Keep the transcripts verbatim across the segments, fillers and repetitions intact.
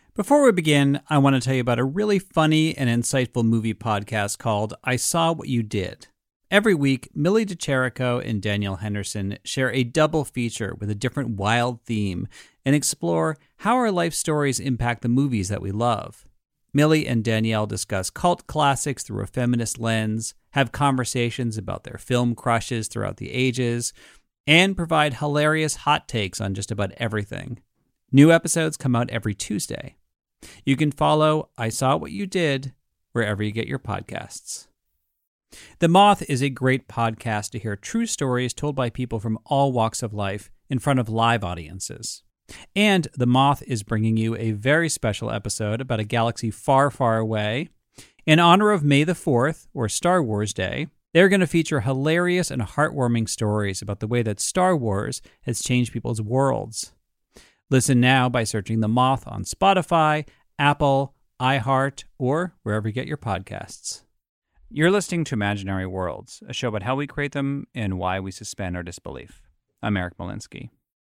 Before we begin, I want to tell you about a really funny and insightful movie podcast called I Saw What You Did. Every week, Millie DeCherico and Danielle Henderson share a double feature with a different wild theme and explore how our life stories impact the movies that we love. Millie and Danielle discuss cult classics through a feminist lens, have conversations about their film crushes throughout the ages, and provide hilarious hot takes on just about everything. New episodes come out every Tuesday. You can follow I Saw What You Did wherever you get your podcasts. The Moth is a great podcast to hear true stories told by people from all walks of life in front of live audiences. And The Moth is bringing you a very special episode about a galaxy far, far away. In honor of May the fourth, or Star Wars Day, they're going to feature hilarious and heartwarming stories about the way that Star Wars has changed people's worlds. Listen now by searching The Moth on Spotify, Apple, iHeart, or wherever you get your podcasts. You're listening to Imaginary Worlds, a show about how we create them and why we suspend our disbelief. I'm Eric Molinsky.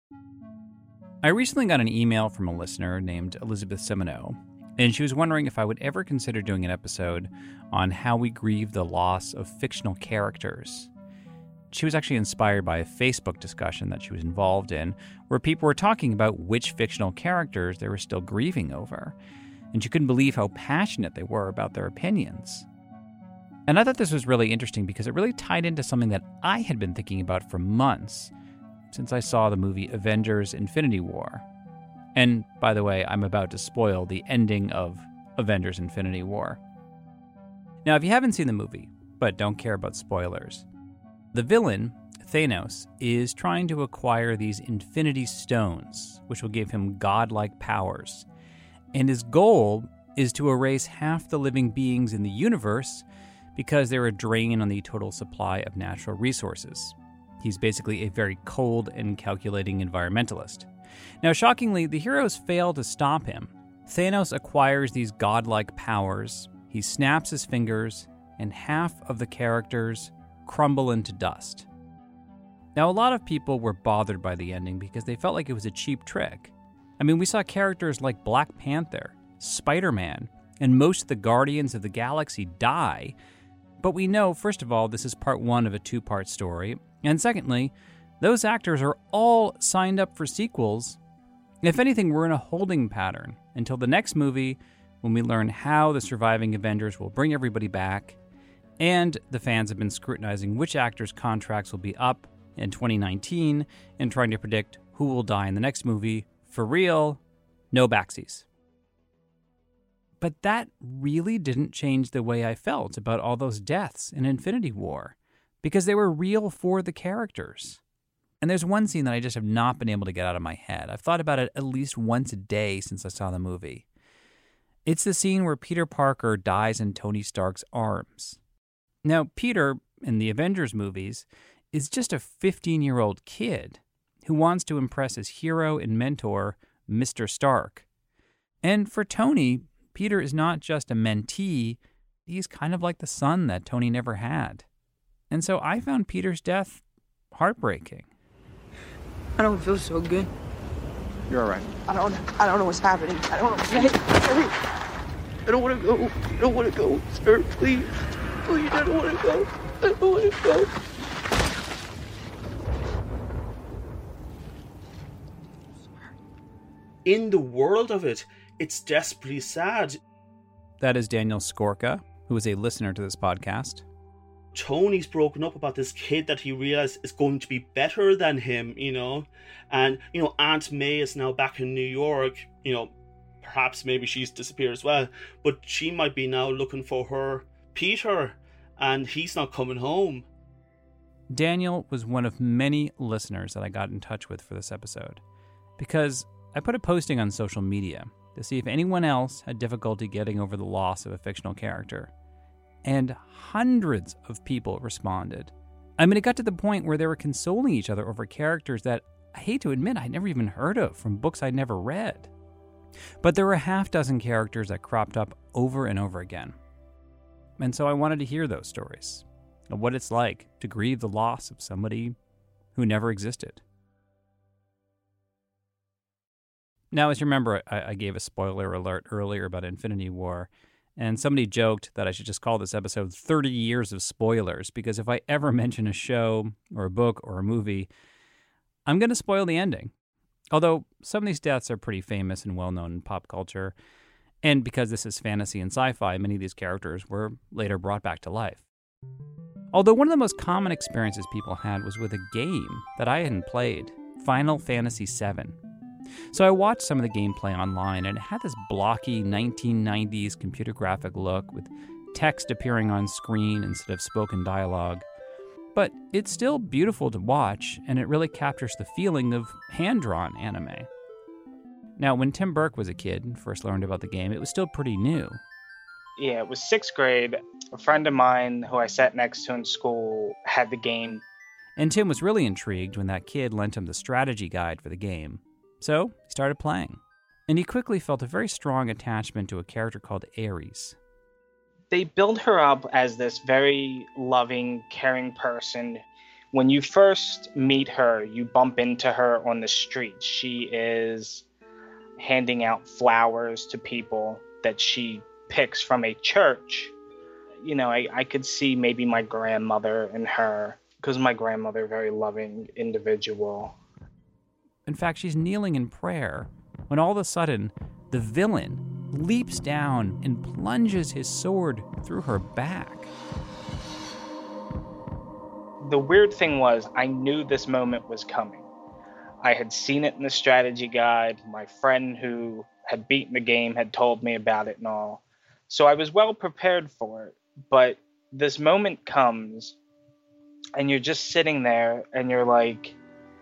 I recently got an email from a listener named Elizabeth Simoneau, and she was wondering if I would ever consider doing an episode on how we grieve the loss of fictional characters. She was actually inspired by a Facebook discussion that she was involved in, where people were talking about which fictional characters they were still grieving over, and she couldn't believe how passionate they were about their opinions. And I thought this was really interesting because it really tied into something that I had been thinking about for months since I saw the movie Avengers: Infinity War. And, by the way, I'm about to spoil the ending of Avengers: Infinity War. Now, if you haven't seen the movie, but don't care about spoilers, the villain, Thanos, is trying to acquire these Infinity Stones, which will give him godlike powers. And his goal is to erase half the living beings in the universe because they're a drain on the total supply of natural resources. He's basically a very cold and calculating environmentalist. Now, shockingly, the heroes fail to stop him. Thanos acquires these godlike powers, he snaps his fingers, and half of the characters crumble into dust. Now, a lot of people were bothered by the ending because they felt like it was a cheap trick. I mean, we saw characters like Black Panther, Spider-Man, and most of the Guardians of the Galaxy die, but we know, first of all, this is part one of a two-part story, and secondly, those actors are all signed up for sequels. If anything, we're in a holding pattern until the next movie when we learn how the surviving Avengers will bring everybody back. And the fans have been scrutinizing which actors' contracts will be up in twenty nineteen and trying to predict who will die in the next movie. For real, no backsies. But that really didn't change the way I felt about all those deaths in Infinity War, because they were real for the characters. And there's one scene that I just have not been able to get out of my head. I've thought about it at least once a day since I saw the movie. It's the scene where Peter Parker dies in Tony Stark's arms. Now, Peter, in the Avengers movies, is just a fifteen-year-old kid who wants to impress his hero and mentor, Mister Stark. And for Tony, Peter is not just a mentee, he's kind of like the son that Tony never had. And so I found Peter's death heartbreaking. I don't feel so good. You're all right. I don't I don't know what's happening. I don't know. I don't want to go. I don't want to go. Sir, please. Please, I don't want to go. I don't want to go. In the world of it, it's desperately sad. That is Daniel Skorka, who is a listener to this podcast. Tony's broken up about this kid that he realized is going to be better than him, you know. And, you know, Aunt May is now back in New York. You know, perhaps maybe she's disappeared as well. But she might be now looking for her Peter, and he's not coming home. Daniel was one of many listeners that I got in touch with for this episode, because I put a posting on social media to see if anyone else had difficulty getting over the loss of a fictional character. And hundreds of people responded. I mean, it got to the point where they were consoling each other over characters that, I hate to admit, I'd never even heard of from books I'd never read. But there were a half dozen characters that cropped up over and over again. And so I wanted to hear those stories of what it's like to grieve the loss of somebody who never existed. Now, as you remember, I, I gave a spoiler alert earlier about Infinity War, and somebody joked that I should just call this episode thirty years of spoilers, because if I ever mention a show or a book or a movie, I'm going to spoil the ending. Although some of these deaths are pretty famous and well-known in pop culture, and because this is fantasy and sci-fi, many of these characters were later brought back to life. Although one of the most common experiences people had was with a game that I hadn't played, Final Fantasy seven. So I watched some of the gameplay online, and it had this blocky nineteen nineties computer graphic look with text appearing on screen instead of spoken dialogue. But it's still beautiful to watch, and it really captures the feeling of hand-drawn anime. Now, when Tim Burke was a kid and first learned about the game, it was still pretty new. Yeah, it was sixth grade. A friend of mine who I sat next to in school had the game. And Tim was really intrigued when that kid lent him the strategy guide for the game. So he started playing. And he quickly felt a very strong attachment to a character called Ares. They build her up as this very loving, caring person. When you first meet her, you bump into her on the street. She is handing out flowers to people that she picks from a church. You know, I, I could see maybe my grandmother in her, because my grandmother, very loving individual. In fact, she's kneeling in prayer when all of a sudden the villain leaps down and plunges his sword through her back. The weird thing was, I knew this moment was coming. I had seen it in the strategy guide. My friend who had beaten the game had told me about it and all. So I was well prepared for it. But this moment comes, and you're just sitting there, and you're like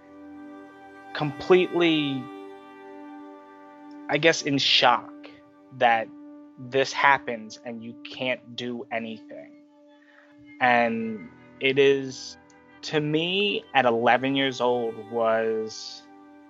completely, I guess, in shock that this happens and you can't do anything. And it is, to me, at eleven years old, was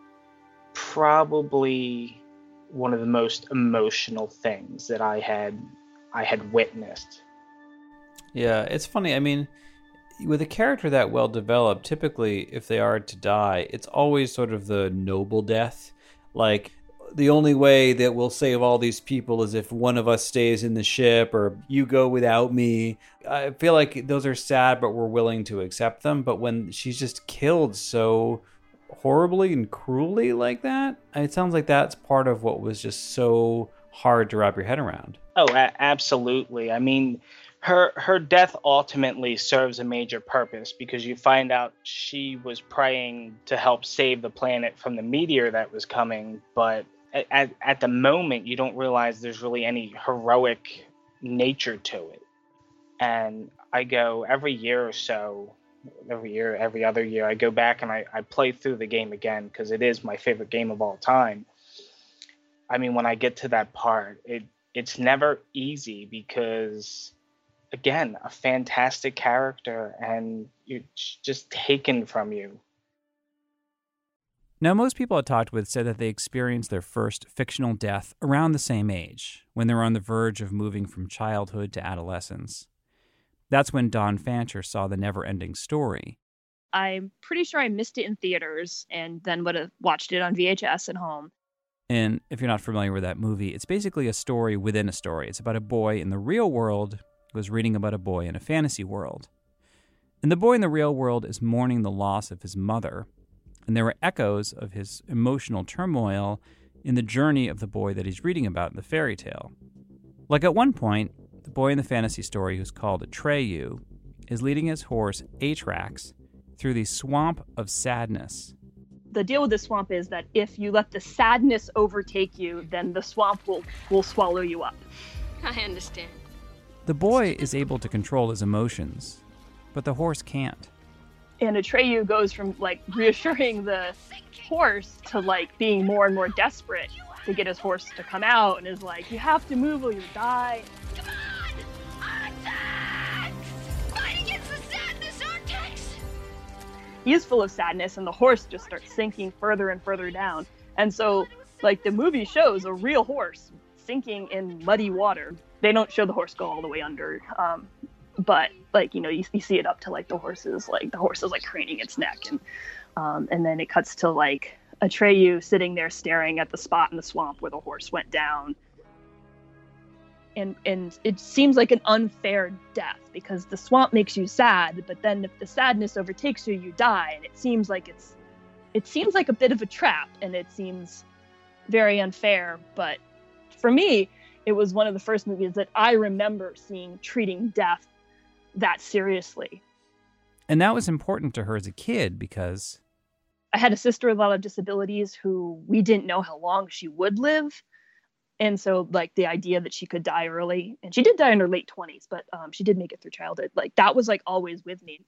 probably one of the most emotional things that I had I had witnessed. Yeah, it's funny. I mean, with a character that well developed, typically if they are to die, it's always sort of the noble death. Like, the only way that we'll save all these people is if one of us stays in the ship, or you go without me. I feel like those are sad, but we're willing to accept them. But when she's just killed so horribly and cruelly like that, it sounds like that's part of what was just so hard to wrap your head around. Oh, a- absolutely. I mean, her her death ultimately serves a major purpose, because you find out she was praying to help save the planet from the meteor that was coming, but at, at the moment you don't realize there's really any heroic nature to it. And I go every year or so, every year, every other year, I go back and I, I play through the game again, because it is my favorite game of all time. I mean, when I get to that part, it it's never easy, because, again, a fantastic character, and it's just taken from you. Now, most people I talked with said that they experienced their first fictional death around the same age, when they were on the verge of moving from childhood to adolescence. That's when Dawn Fancher saw The Never-Ending Story. I'm pretty sure I missed it in theaters and then would have watched it on V H S at home. And if you're not familiar with that movie, it's basically a story within a story. It's about a boy in the real world who is reading about a boy in a fantasy world. And the boy in the real world is mourning the loss of his mother, and there are echoes of his emotional turmoil in the journey of the boy that he's reading about in the fairy tale. Like at one point, the boy in the fantasy story, who's called Atreyu, is leading his horse, Atrax, through the swamp of sadness. The deal with the swamp is that if you let the sadness overtake you, then the swamp will, will swallow you up. I understand. The boy is able to control his emotions, but the horse can't. And Atreyu goes from, like, reassuring the horse to, like, being more and more desperate to get his horse to come out, and is like, you have to move or you die. Come on! Artax! Fight against the sadness, Artax! He is full of sadness, and the horse just starts sinking further and further down. And so, like, the movie shows a real horse sinking in muddy water. They don't show the horse go all the way under, um, but, like, you know, you, you see it up to, like, the horse's, like, the horse is, like, craning its neck, and um, and then it cuts to, like, Atreyu sitting there staring at the spot in the swamp where the horse went down. And and it seems like an unfair death because the swamp makes you sad, but then if the sadness overtakes you, you die. And it seems like it's it seems like a bit of a trap, and it seems very unfair. But for me, it was one of the first movies that I remember seeing treating death that seriously. And that was important to her as a kid because I had a sister with a lot of disabilities who we didn't know how long she would live. And so, like, the idea that she could die early, and she did die in her late twenties, but um, she did make it through childhood. Like, that was, like, always with me.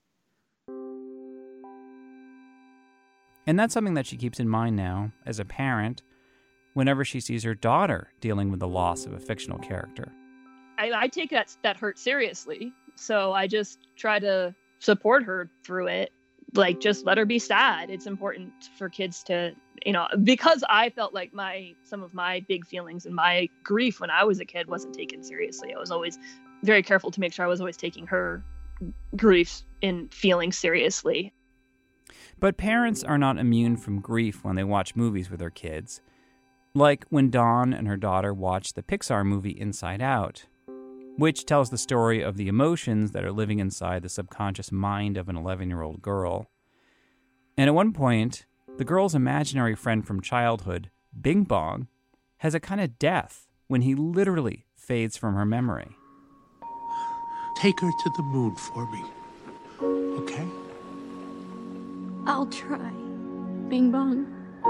And that's something that she keeps in mind now, as a parent, whenever she sees her daughter dealing with the loss of a fictional character. I, I take that, that hurt seriously, so I just try to support her through it. Like, just let her be sad. It's important for kids to, you know, because I felt like my some of my big feelings and my grief when I was a kid wasn't taken seriously. I was always very careful to make sure I was always taking her grief and feelings seriously. But parents are not immune from grief when they watch movies with their kids. Like when Dawn and her daughter watched the Pixar movie Inside Out, which tells the story of the emotions that are living inside the subconscious mind of an eleven-year-old girl. And at one point, the girl's imaginary friend from childhood, Bing Bong, has a kind of death when he literally fades from her memory. Take her to the moon for me, okay? I'll try, Bing Bong.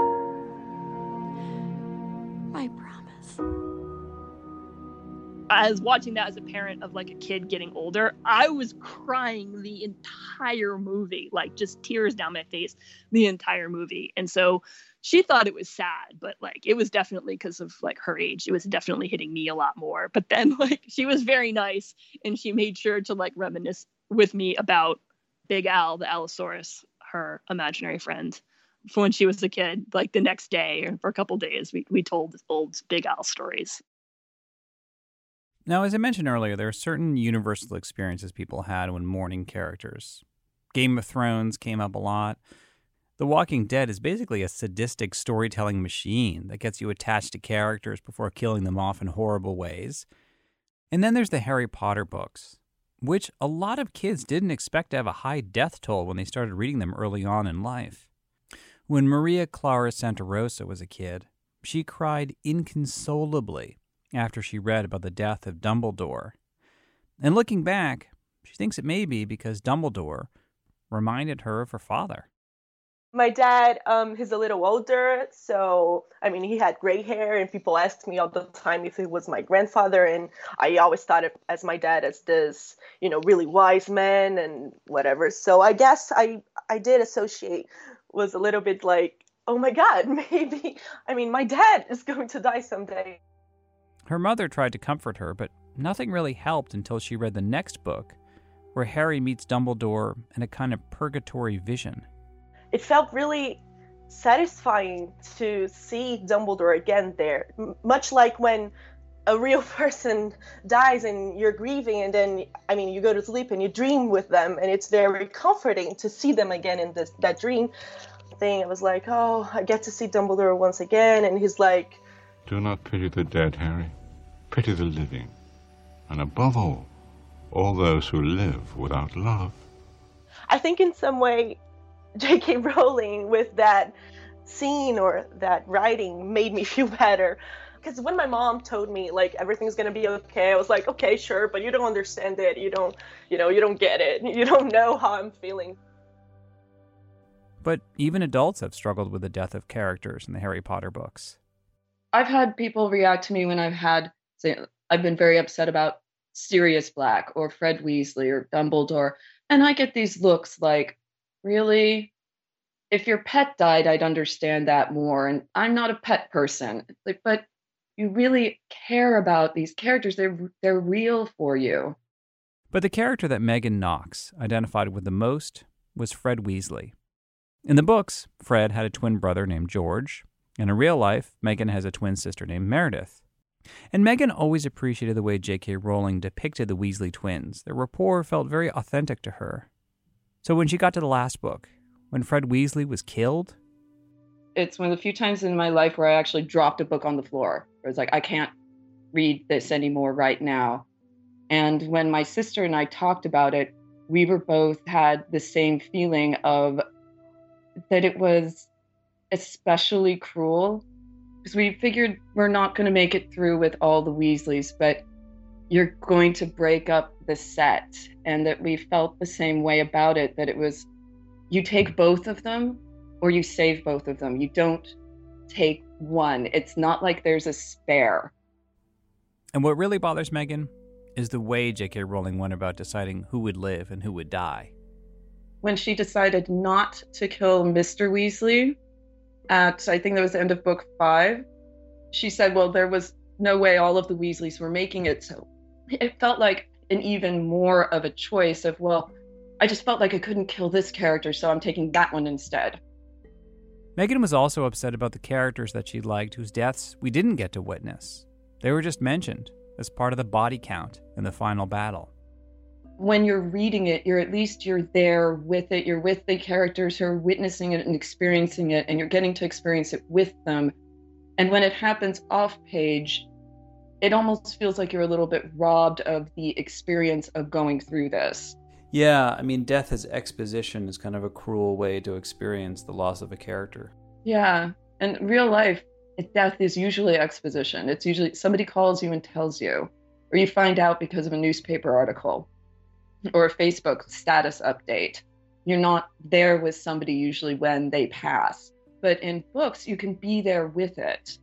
I promise. As watching that as a parent of like a kid getting older, I was crying the entire movie, like just tears down my face the entire movie. And so she thought it was sad, but like it was definitely because of like her age. It was definitely hitting me a lot more. But then like she was very nice, and she made sure to like reminisce with me about Big Al, the Allosaurus, her imaginary friend, from when she was a kid. Like the next day or for a couple days, we we told old Big Al stories. Now, as I mentioned earlier, there are certain universal experiences people had when mourning characters. Game of Thrones came up a lot. The Walking Dead is basically a sadistic storytelling machine that gets you attached to characters before killing them off in horrible ways. And then there's the Harry Potter books, which a lot of kids didn't expect to have a high death toll when they started reading them early on in life. When Maria Clara Santa Rosa was a kid, she cried inconsolably after she read about the death of Dumbledore. And looking back, she thinks it may be because Dumbledore reminded her of her father. My dad, um, he's a little older, so, I mean, he had gray hair, and people asked me all the time if it was my grandfather, and I always thought of as my dad as this, you know, really wise man and whatever. So I guess I, I did associate, was a little bit like, oh my God, maybe, I mean, my dad is going to die someday. Her mother tried to comfort her, but nothing really helped until she read the next book, where Harry meets Dumbledore in a kind of purgatory vision. It felt really satisfying to see Dumbledore again there, M- much like when a real person dies and you're grieving, and then, I mean, you go to sleep and you dream with them, and it's very comforting to see them again in this that dream thing. I was like, oh, I get to see Dumbledore once again, and he's like, do not pity the dead, Harry. Pity the living. And above all, all those who live without love. I think in some way, J K Rowling, with that scene or that writing, made me feel better. Because when my mom told me, like, everything's going to be okay, I was like, okay, sure, but you don't understand it. You don't, you know, you don't get it. You don't know how I'm feeling. But even adults have struggled with the death of characters in the Harry Potter books. I've had people react to me when I've had, say, I've been very upset about Sirius Black or Fred Weasley or Dumbledore. And I get these looks like, really? If your pet died, I'd understand that more. And I'm not a pet person. Like, but you really care about these characters. They're, they're real for you. But the character that Megan Knox identified with the most was Fred Weasley. In the books, Fred had a twin brother named George. And in real life, Megan has a twin sister named Meredith. And Megan always appreciated the way J K Rowling depicted the Weasley twins. Their rapport felt very authentic to her. So when she got to the last book, when Fred Weasley was killed, It's one of the few times in my life where I actually dropped a book on the floor. Where it's like, I can't read this anymore right now. And when my sister and I talked about it, we were both had the same feeling of that it was especially cruel, because we figured we're not going to make it through with all the Weasleys, but you're going to break up the set. And that we felt the same way about it, that it was, you take both of them or you save both of them. You don't take one. It's not like there's a spare. And what really bothers Megan is the way J K Rowling went about deciding who would live and who would die. When she decided not to kill Mister Weasley at, I think that was the end of book five, she said, well, there was no way all of the Weasleys were making it. So it felt like an even more of a choice of, well, I just felt like I couldn't kill this character, so I'm taking that one instead. Megan was also upset about the characters that she liked whose deaths we didn't get to witness. They were just mentioned as part of the body count in the final battle. When you're reading it, you're at least you're there with it. You're with the characters who are witnessing it and experiencing it, and you're getting to experience it with them. And when it happens off page, it almost feels like you're a little bit robbed of the experience of going through this. Yeah, I mean, death as exposition is kind of a cruel way to experience the loss of a character. Yeah, and real life, death is usually exposition. It's usually somebody calls you and tells you, or you find out because of a newspaper article or a Facebook status update. You're not there with somebody usually when they pass. But in books, you can be there with it.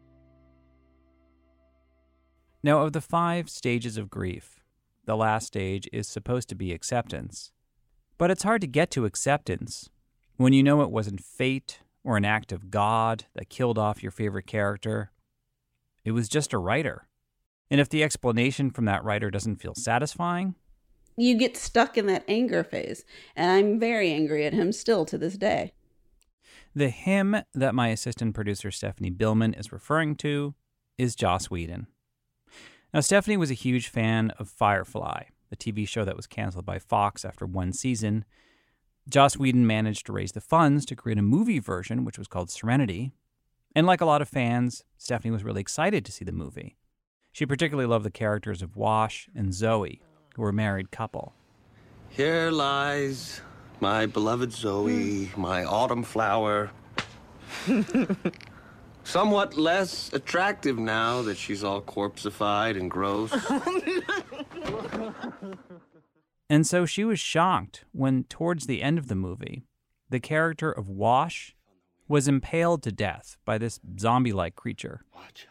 Now, of the five stages of grief, the last stage is supposed to be acceptance. But it's hard to get to acceptance when you know it wasn't fate or an act of God that killed off your favorite character. It was just a writer. And if the explanation from that writer doesn't feel satisfying, you get stuck in that anger phase. And I'm very angry at him still to this day. The him that my assistant producer Stephanie Billman is referring to is Joss Whedon. Now, Stephanie was a huge fan of Firefly, the T V show that was canceled by Fox after one season. Joss Whedon managed to raise the funds to create a movie version, which was called Serenity. And like a lot of fans, Stephanie was really excited to see the movie. She particularly loved the characters of Wash and Zoe, who were a married couple. Here lies my beloved Zoe, my autumn flower. Somewhat less attractive now that she's all corpseified and gross. And so she was shocked when, towards the end of the movie, the character of Wash was impaled to death by this zombie-like creature. Watch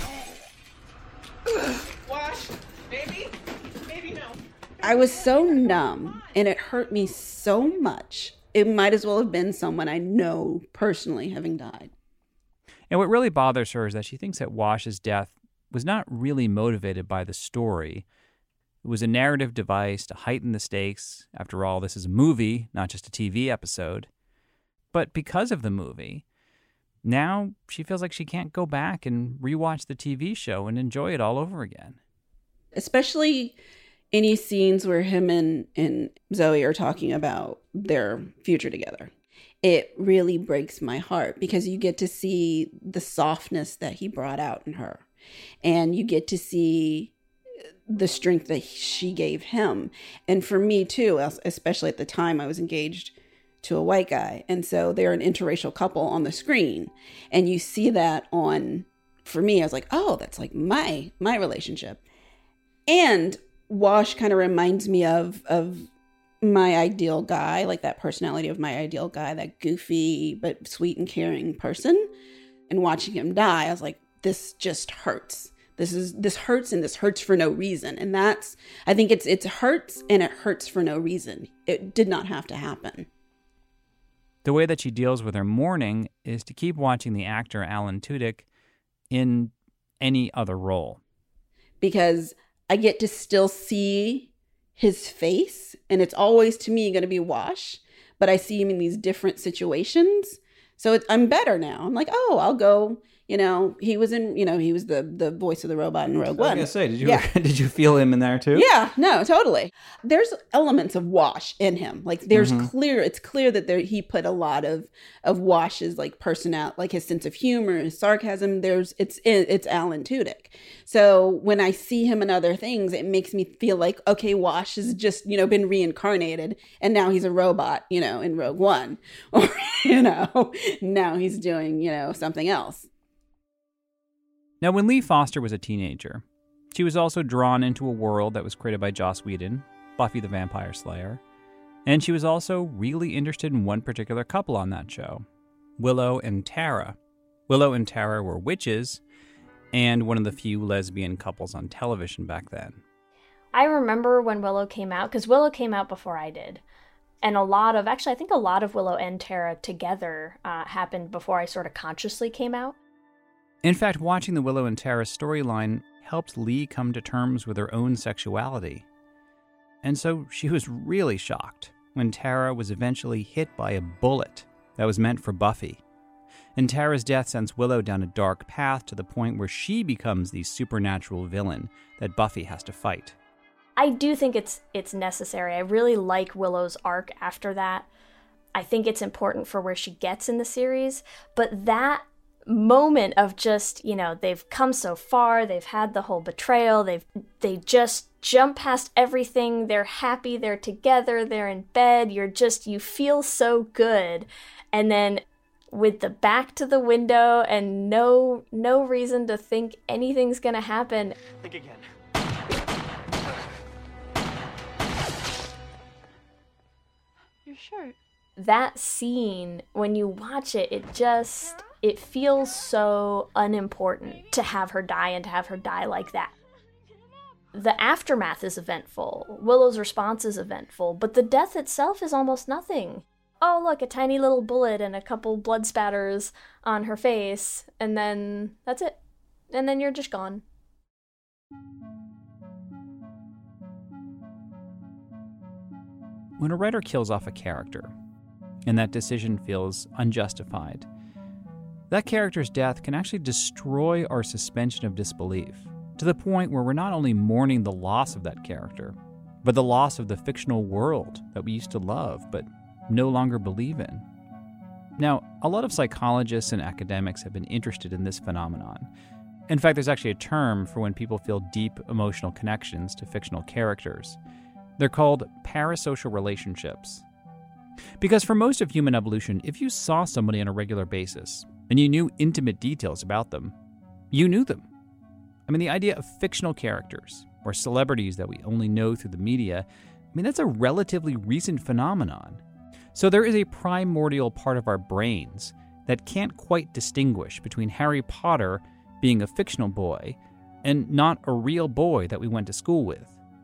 out. Wash, baby, baby, no. I was so numb, and it hurt me so much. It might as well have been someone I know personally having died. And what really bothers her is that she thinks that Wash's death was not really motivated by the story. It was a narrative device to heighten the stakes. After all, this is a movie, not just a T V episode. But because of the movie, now she feels like she can't go back and rewatch the T V show and enjoy it all over again. Especially any scenes where him and, and Zoe are talking about their future together. It really breaks my heart because you get to see the softness that he brought out in her. And you get to see the strength that she gave him. And for me too, especially at the time I was engaged to a white guy. And so they're an interracial couple on the screen. And you see that on, for me, I was like, oh, that's like my, my relationship. And Wash kind of reminds me of, of my ideal guy, like that personality of my ideal guy, that goofy but sweet and caring person. And watching him die, I was like, this just hurts. This is this hurts and this hurts for no reason. And that's, I think it's it hurts and it hurts for no reason. It did not have to happen. The way that she deals with her mourning is to keep watching the actor Alan Tudyk in any other role. Because I get to still see his face, and it's always to me going to be Wash, but I see him in these different situations. So it, I'm better now. I'm like, oh, I'll go, You know, he was in, you know, he was the the voice of the robot in Rogue I was One. gonna say, did you Yeah. did you feel him in there too? Yeah, no, totally. There's elements of Wash in him. Like there's Mhm. clear, it's clear that there he put a lot of of Wash's like personality, like his sense of humor, his sarcasm. There's it's it's Alan Tudyk. So when I see him in other things, it makes me feel like, okay, Wash has just, you know, been reincarnated and now he's a robot, you know, in Rogue One. Or, you know, now he's doing, you know, something else. Now, when Lee Foster was a teenager, she was also drawn into a world that was created by Joss Whedon, Buffy the Vampire Slayer, and she was also really interested in one particular couple on that show, Willow and Tara. Willow and Tara were witches, and one of the few lesbian couples on television back then. I remember when Willow came out, because Willow came out before I did. And a lot of, actually, I think a lot of Willow and Tara together uh, happened before I sort of consciously came out. In fact, watching the Willow and Tara storyline helped Lee come to terms with her own sexuality. And so she was really shocked when Tara was eventually hit by a bullet that was meant for Buffy. And Tara's death sends Willow down a dark path to the point where she becomes the supernatural villain that Buffy has to fight. I do think it's it's necessary. I really like Willow's arc after that. I think it's important for where she gets in the series. But that moment of just, you know, they've come so far, they've had the whole betrayal, they've they just jump past everything, they're happy, they're together, they're in bed, you're just, you feel so good. And then with the back to the window and no no reason to think anything's gonna happen. Think again. Your shirt. That scene, when you watch it, it just, it feels so unimportant to have her die and to have her die like that. The aftermath is eventful. Willow's response is eventful, but the death itself is almost nothing. Oh, look, a tiny little bullet and a couple blood spatters on her face, and then that's it. And then you're just gone. When a writer kills off a character, and that decision feels unjustified, that character's death can actually destroy our suspension of disbelief, to the point where we're not only mourning the loss of that character, but the loss of the fictional world that we used to love but no longer believe in. Now, a lot of psychologists and academics have been interested in this phenomenon. In fact, there's actually a term for when people feel deep emotional connections to fictional characters. They're called parasocial relationships. Because for most of human evolution, if you saw somebody on a regular basis and you knew intimate details about them, you knew them. I mean, the idea of fictional characters or celebrities that we only know through the media, I mean, that's a relatively recent phenomenon. So there is a primordial part of our brains that can't quite distinguish between Harry Potter being a fictional boy and not a real boy that we went to school with.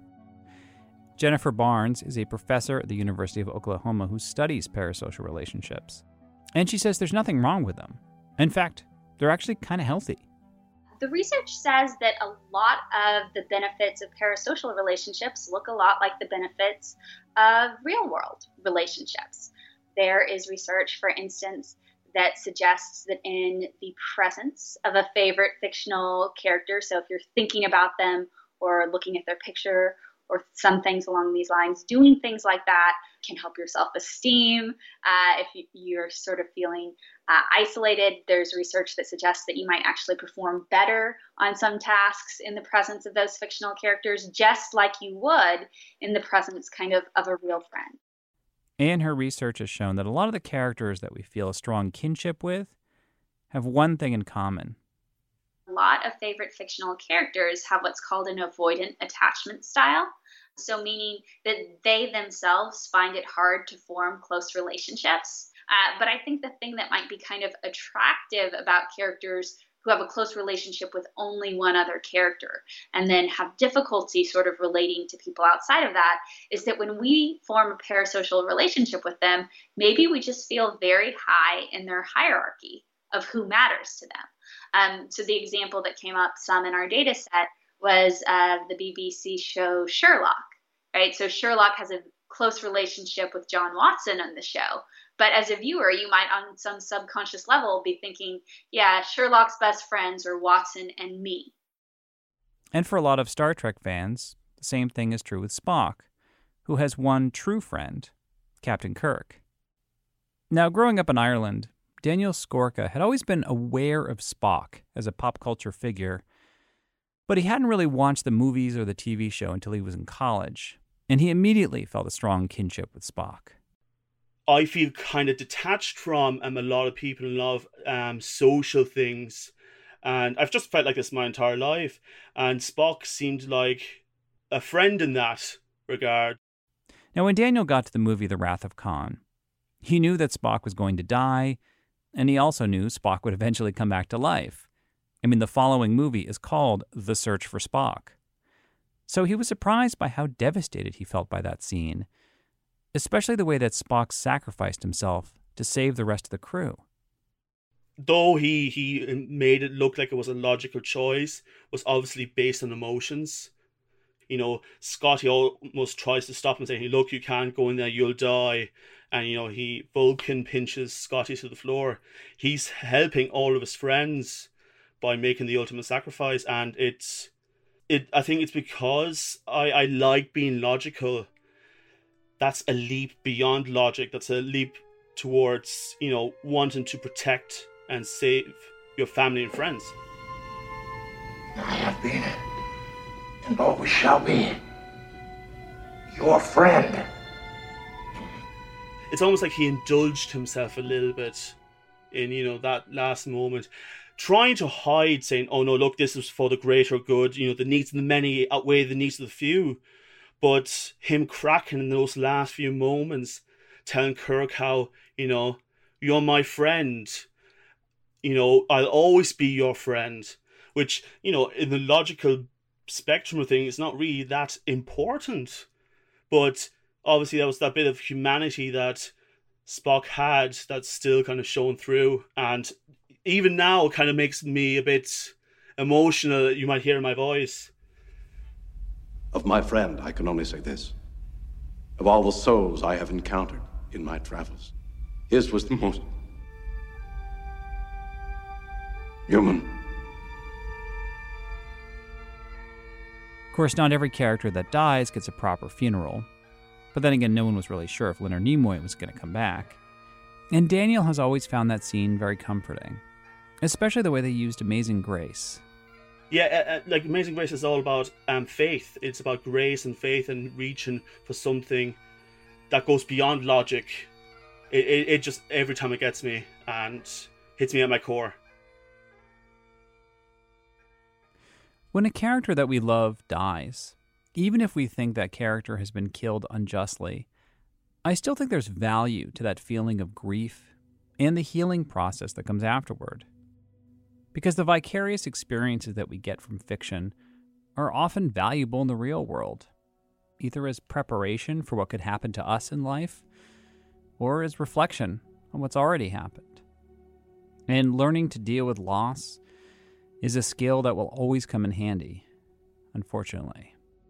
Jennifer Barnes is a professor at the University of Oklahoma who studies parasocial relationships. And she says there's nothing wrong with them. In fact, they're actually kind of healthy. The research says that a lot of the benefits of parasocial relationships look a lot like the benefits of real-world relationships. There is research, for instance, that suggests that in the presence of a favorite fictional character, so if you're thinking about them or looking at their picture or some things along these lines, doing things like that can help your self-esteem. Uh, if you're sort of feeling uh, isolated, there's research that suggests that you might actually perform better on some tasks in the presence of those fictional characters, just like you would in the presence kind of of a real friend. And her research has shown that a lot of the characters that we feel a strong kinship with have one thing in common. A lot of favorite fictional characters have what's called an avoidant attachment style. So meaning that they themselves find it hard to form close relationships. Uh, but I think the thing that might be kind of attractive about characters who have a close relationship with only one other character and then have difficulty sort of relating to people outside of that is that when we form a parasocial relationship with them, maybe we just feel very high in their hierarchy of who matters to them. Um, so the example that came up some in our data set was uh, the B B C show Sherlock, right? So Sherlock has a close relationship with John Watson on the show, But as a viewer, you might on some subconscious level be thinking, yeah, Sherlock's best friends are Watson and me. And for a lot of Star Trek fans, the same thing is true with Spock, who has one true friend, Captain Kirk. Now, growing up in Ireland, Daniel Skorka had always been aware of Spock as a pop culture figure, but he hadn't really watched the movies or the T V show until he was in college, and he immediately felt a strong kinship with Spock. I feel kind of detached from um, a lot of people in a lot of um, social things. And I've just felt like this my entire life. And Spock seemed like a friend in that regard. Now, when Daniel got to the movie The Wrath of Khan, he knew that Spock was going to die, and he also knew Spock would eventually come back to life. I mean, the following movie is called The Search for Spock. So he was surprised by how devastated he felt by that scene, especially the way that Spock sacrificed himself to save the rest of the crew. Though he, he made it look like it was a logical choice, was obviously based on emotions. You know, Scotty almost tries to stop him, saying, look, you can't go in there, you'll die. And, you know, he Vulcan pinches Scotty to the floor. He's helping all of his friends by making the ultimate sacrifice. And it's, it. I think it's because I, I like being logical. That's a leap beyond logic. That's a leap towards, you know, wanting to protect and save your family and friends. I have been, and always shall be, your friend. It's almost like he indulged himself a little bit in, you know, that last moment, trying to hide, saying, oh no, look, this is for the greater good, you know, the needs of the many outweigh the needs of the few. But him cracking in those last few moments, telling Kirk how, you know, you're my friend, you know, I'll always be your friend, which, you know, in the logical spectrum of things, is not really that important. But obviously that was that bit of humanity that Spock had that's still kind of shown through. And even now kind of makes me a bit emotional, you might hear in my voice. Of my friend, I can only say this. Of all the souls I have encountered in my travels, his was the most human. Of course, not every character that dies gets a proper funeral. But then again, no one was really sure if Leonard Nimoy was going to come back. And Daniel has always found that scene very comforting, especially the way they used Amazing Grace. Yeah, uh, like Amazing Grace is all about um, faith. It's about grace and faith and reaching for something that goes beyond logic. It, it, it just, every time it gets me and hits me at my core. When a character that we love dies, even if we think that character has been killed unjustly, I still think there's value to that feeling of grief and the healing process that comes afterward. Because the vicarious experiences that we get from fiction are often valuable in the real world, either as preparation for what could happen to us in life, or as reflection on what's already happened. And learning to deal with loss is a skill that will always come in handy, unfortunately.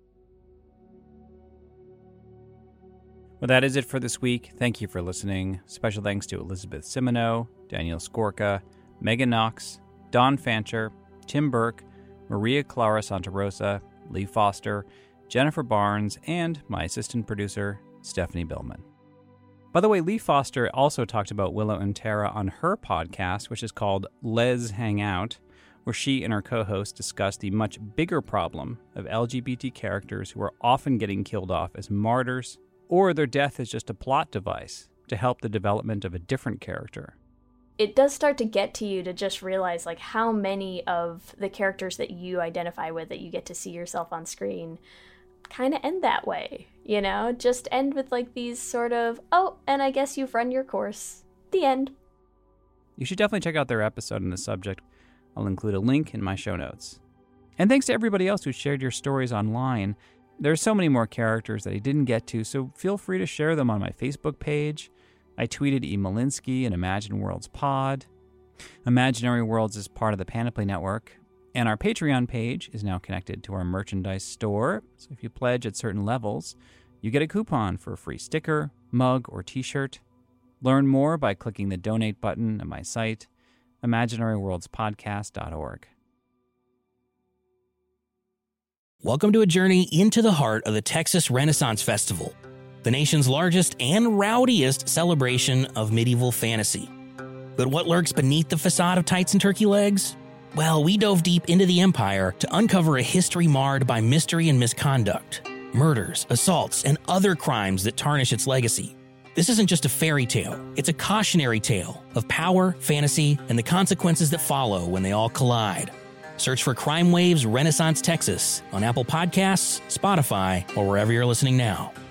Well, that is it for this week. Thank you for listening. Special thanks to Elizabeth Simoneau, Daniel Skorka, Megan Knox, Don Fancher, Tim Burke, Maria Clara Santarosa, Lee Foster, Jennifer Barnes, and my assistant producer, Stephanie Billman. By the way, Lee Foster also talked about Willow and Tara on her podcast, which is called Les Hang Out, where she and her co-host discuss the much bigger problem of L G B T characters who are often getting killed off as martyrs, or their death is just a plot device to help the development of a different character. It does start to get to you to just realize like how many of the characters that you identify with, that you get to see yourself on screen, kind of end that way, you know? Just end with like these sort of, oh, and I guess you've run your course. The end. You should definitely check out their episode on the subject. I'll include a link in my show notes. And thanks to everybody else who shared your stories online. There are so many more characters that I didn't get to, so feel free to share them on my Facebook page. I tweeted E. Malinsky and Imagine Worlds Pod. Imaginary Worlds is part of the Panoply Network, and our Patreon page is now connected to our merchandise store. So if you pledge at certain levels, you get a coupon for a free sticker, mug, or t-shirt. Learn more by clicking the donate button at my site, imaginary worlds podcast dot org. Welcome to a journey into the heart of the Texas Renaissance Festival, the nation's largest and rowdiest celebration of medieval fantasy. But what lurks beneath the facade of tights and turkey legs? Well, we dove deep into the empire to uncover a history marred by mystery and misconduct, murders, assaults, and other crimes that tarnish its legacy. This isn't just a fairy tale, it's a cautionary tale of power, fantasy, and the consequences that follow when they all collide. Search for Crime Waves Renaissance Texas on Apple Podcasts, Spotify, or wherever you're listening now.